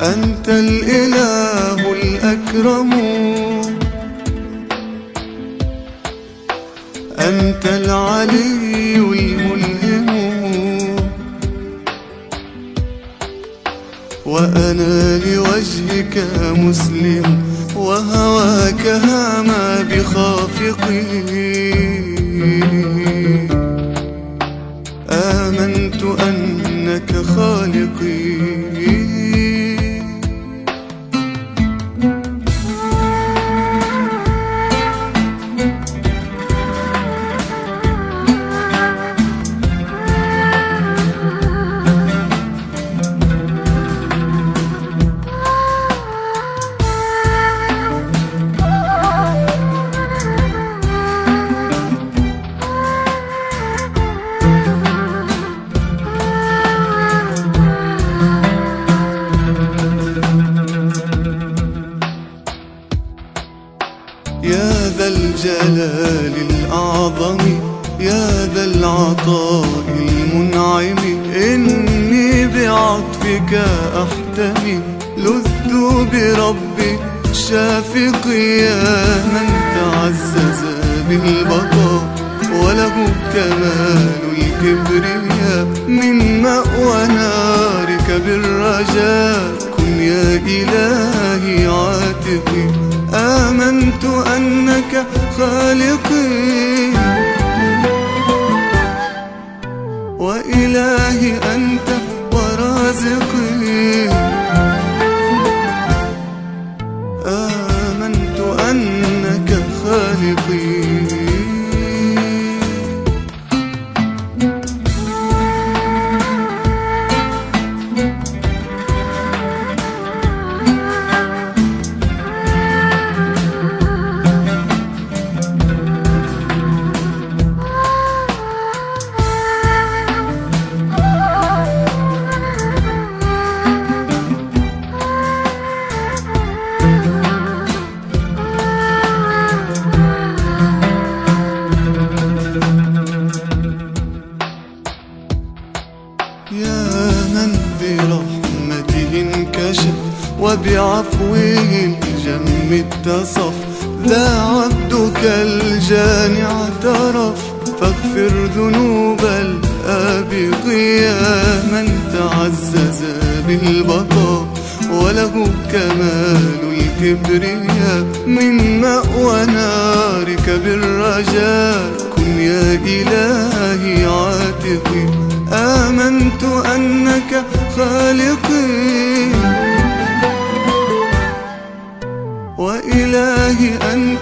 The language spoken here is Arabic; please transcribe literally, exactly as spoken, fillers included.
أنت الإله الأكرم، أنت العلي الملهم، وأنا لوجهك مسلم، وهواك هما بخافقي. آمنت أنك خالقي. يا ذا الجلال الأعظم، يا ذا العطاء المنعم، إني بعطفك أحتمي، لذت بربي شافقي. يا من تعزز بالبقاء وله كمال الكبرياء، من مأوى نارك بالرجاء كن يا إلهي عاتقي. آمنت أنك خالقي، وإلهي أنت ورازقي. آمنت أنك خالقي. يا من برحمته انكشف، وبعفوه الجم اتصف، ذا عبدك الجاني اعترف، فاغفر ذنوب الآبق. يا من تعزز بالبقاء وله كمال الكبرياء، من مأوى نارك بالرجاء كن يا إلهي عاتقي. آمنت أنك خالقي، وإلهي أنت